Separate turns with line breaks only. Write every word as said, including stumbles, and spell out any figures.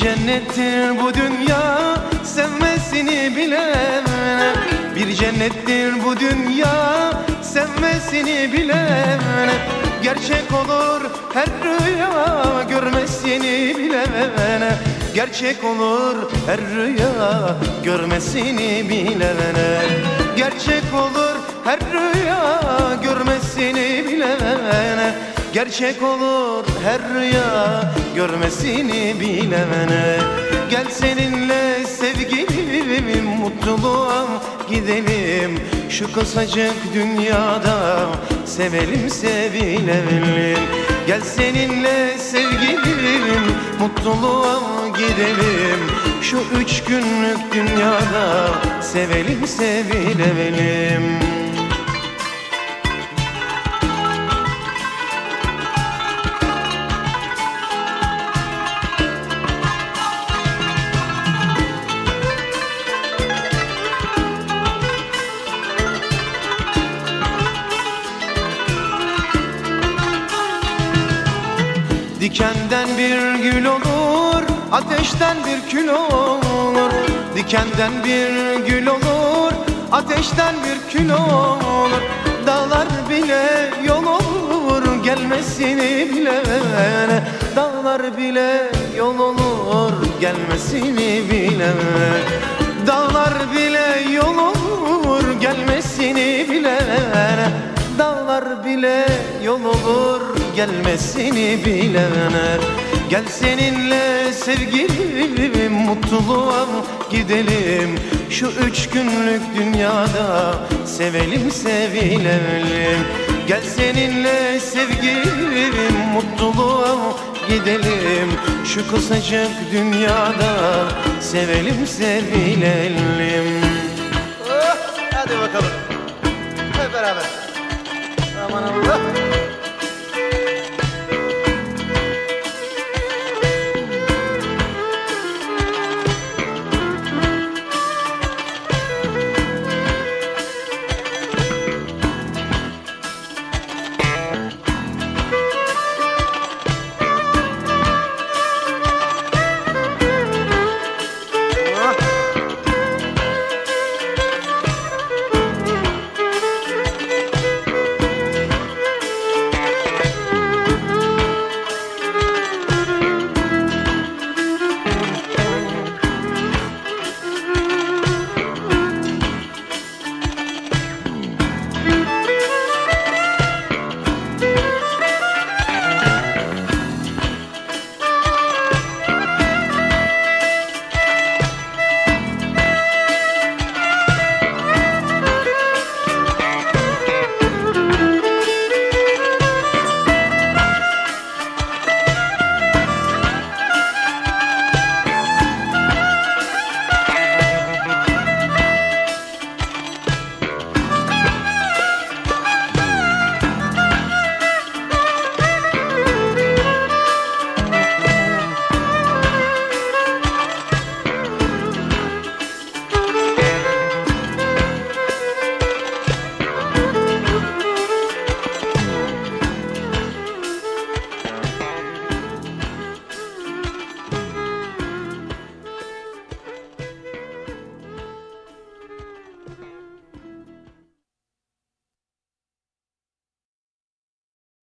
cennettir bu dünya, sevmesini bilen. Bir cennettir bu dünya, sevmesini bilen. Gerçek olur her rüya, görmesini bilen. Gerçek olur her rüya, görmesini bilen. Gerçek olur her rüya, görmesini bilen. Gerçek olur her rüya, görmesini bilemene. Gel seninle sevgilim, mutluluğa gidelim. Şu kısacık dünyada sevelim sevilelim. Gel seninle sevgilim, mutluluğa gidelim. Şu üç günlük dünyada sevelim sevilelim. Dikenden bir gül olur, ateşten bir kül olur. Dikenden bir gül olur, ateşten bir kül olur. Dağlar bile yol olur, gelmesini bilen. Dağlar bile yol olur, gelmesini bilen. Dağlar bile yol olur, gelmesini bilen. Dağlar bile yol olur, gelmesini bilene. Gel seninle sevgilim, mutluluğa gidelim. Şu üç günlük dünyada sevelim sevilelim. Gel seninle sevgilim, mutluluğa gidelim. Şu kısacık dünyada sevelim sevilelim.
Oh, hadi bakalım hep beraber. Aman Allah.